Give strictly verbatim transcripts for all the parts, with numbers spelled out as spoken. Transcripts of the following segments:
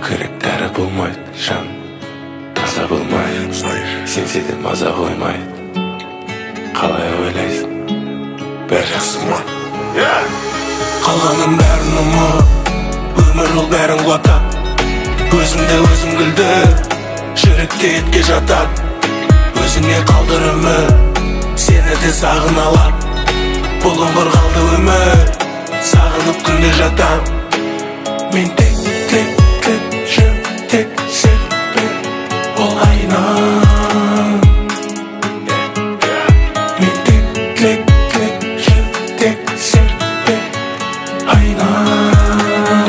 керек дәрі болмайды, жан таза болмайды. Сенсе де маза қоймайды. Қалай ойлайсың, бәрі жақсы ма? Қалғаным бәрін ұмыт, өмір ол бәрін құлатады. Өзіңде өзің күлді, жүректе етке жатады. Өзіңе қалдыр үміт, сені де сағын алады. Бұлыңғыр қалды өмір, сағынып күнде жатам. Мен тек, тек, тек, жүр, тек, серпе, ол айнам. Мен тек, тек, тек, жүр, тек, серпе, айнам.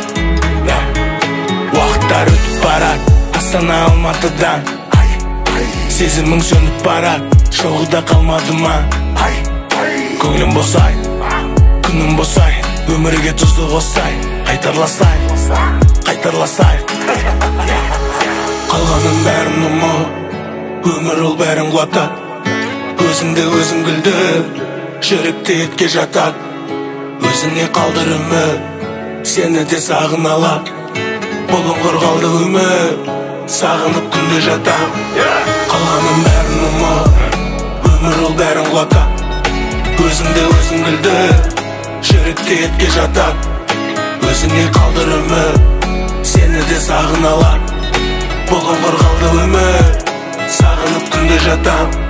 Уақыттар өтіп барады, Астана Алматыдан. Сезімің сөніп барады, жоғы да қалмады ма? Көңілім босай, күнім босай, өмірге тұзды қосай. Қайтарласай, қайтарласай. Қалғаным бәрін ұмыт, өмір ол бәрін құлатады. Өзіңде өзің күлді, жүректе етке жатады. Өзіңе қалдыр үміт, сені де сағын алады. Бұлыңғыр қалды өмір, сағынып күнде жатам. Қалғаным бәрін ұмыт, өмір ол бәрін құлатады. Өзіңде өзің күлді, жүректе етке жатады. Өзіңе қалдыр үміт, сені де сағын алады. Бұлыңғыр қалды өмір, сағынып күнде жатам.